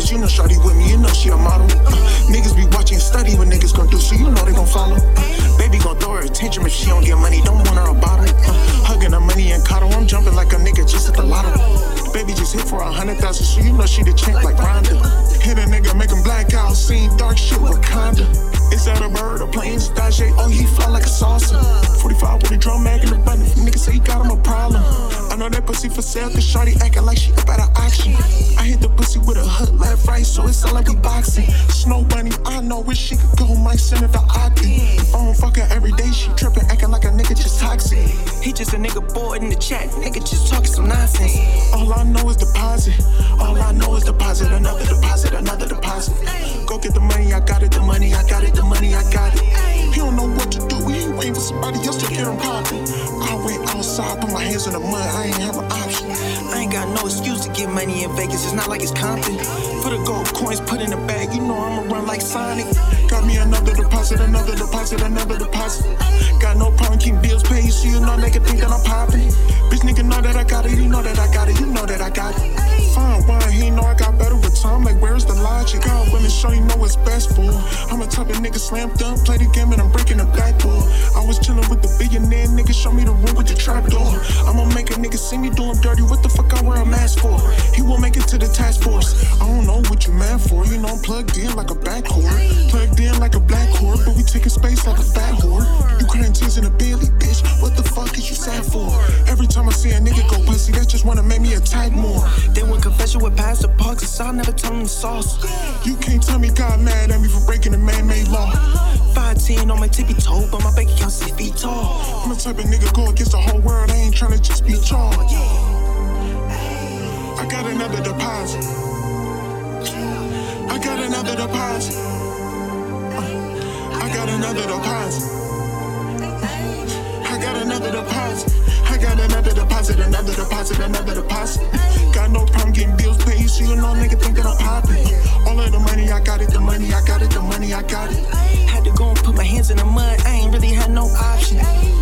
you know shawty with me, you know she a model. Niggas be watching and study what niggas gon' do, so you know they gon' follow. Baby gon' throw her attention if she don't get money, don't want her a bottle. Hugging her money and coddle, I'm jumping like a nigga just at the lotto. Baby just hit for 100,000, so you know she the champ like Rhonda. Hit a nigga, make him black out, seen dark shit with Wakanda. Is that a bird or plane? Stage? Oh, he fly like a saucer. 45 with a drum mag in the button. Nigga say he got him a problem. I know that pussy for sale, cause shawty acting like she up at an auction. I hit the pussy with a hook left, right, so it's all like we boxing. Snow bunny, I know where she could go, might send it to Octi. If I don't fuck her every day, she trippin', acting like a nigga just toxic. He just a nigga bored in the chat, nigga just talking some nonsense. All I know is deposit, all I know is deposit, another deposit, another deposit. Go get the money, I got it, the money, I got it, the money, I got it. He don't know what to do, he waiting for somebody else to get him poppin'. I went outside, put my hands in the mud, I ain't have an option. I ain't got no excuse to get money in Vegas, it's not like it's Compton. For the gold coins put in the bag, you know I'ma run like Sonic. Got me another deposit, another deposit, another deposit. Got no problem keeping bills paid, so you know they can think that I'm poppin'. Bitch nigga know that I got it, you know that I got it, you know that I got it. Fine wine, he know I got better with time, like where's the logic? God willing, show you know what's best for. I'm a type of nigga slam dunk, play the game and I'm breaking the back door. I was chillin' with the billionaire nigga, show me the room with the trap door. I'ma make a nigga see me do him dirty, what the fuck I wear a mask for? He won't make it to the task force. I don't know what you mad for, you know I'm plugged in like a backcourt. Plugged in like a black whore, but we taking space like a fat whore. You crying tears in a Billy, bitch, what the fuck is you sad for? Every time I see a nigga go pussy, that just wanna make me attack more. They want confession with Pastor Parks, so I'll never tell him the sauce. You can't tell me God mad at me for breaking a man-made law. 5'10" on my tippy toe, but my bank account 6 feet tall. I'm the type of nigga go against the whole world, I ain't tryna just be charged. I got another deposit. I got another deposit. I got another deposit. I got another deposit. I got another deposit, another deposit, another deposit. Got no problem getting bills paid, so you know nigga think that I'm poppin'. All of the money, I got it, the money, I got it, the money, I got it. Had to go and put my hands in the mud, I ain't really had no option.